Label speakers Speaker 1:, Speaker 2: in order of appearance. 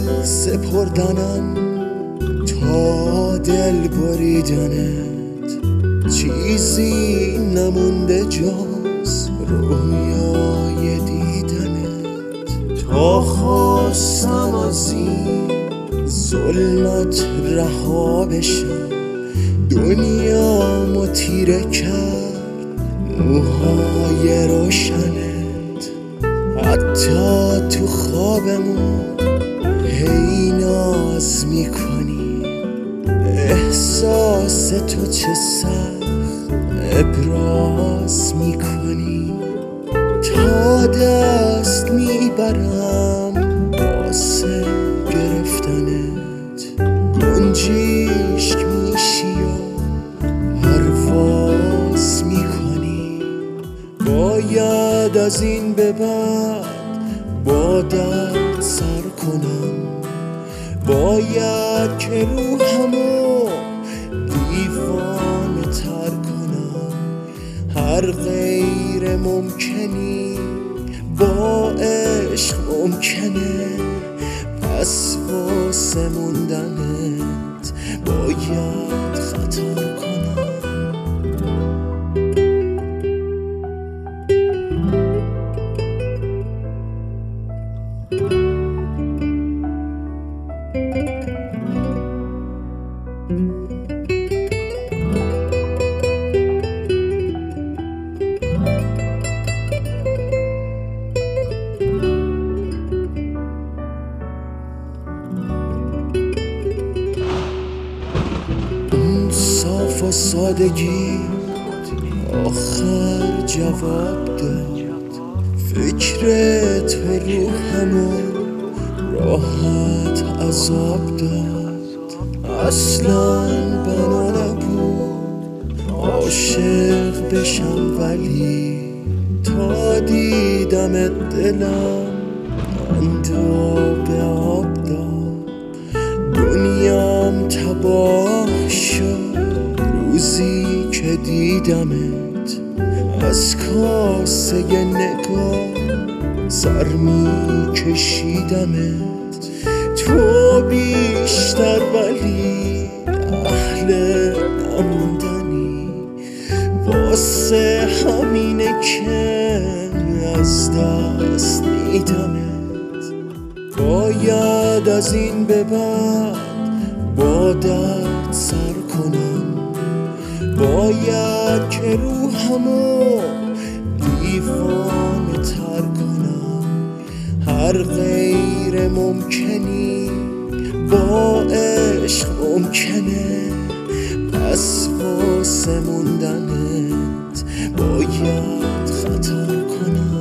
Speaker 1: سپردنم تا دل بریدنت، چیزی نمونده جز رویای دیدنت. تا خواستم از این ظلمت رها بشم، دنیامو تیره کرد موهای روشنت. حتی تو خوابمون هی ناز میکنی، احساس تو چه سخت ابراز میکنی. تا دست میبرم واسه گرفتنت، گنجیشک میشی و پرواز میکنی. باید از این به بعد با درد سر کنم، باید که روحمو دیوانه تر کنم. هر غیر ممکنی با عشق ممکنه، پس واسه موندنت باید خطر کنم. صاف و سادگی آخر جواب داد، فکر تو روحمو راحت عذاب داد. اصلا بنا نبود عاشق بشم، ولی تا دیدمت دلم اندو به آب داد. دنیام تباه شد روزی که دیدمت، از کاسه نگاه سر می کشیدمت. تو بیشتر ولی اهل نموندنی، واسه همینه که از دست میدمت. باید از این به بعد با درد سر کنم، باید که روحمو دیوانه تر کنم. هر غیر ممکنی با عشق ممکنه، پس واسه موندنت باید خطر کنم.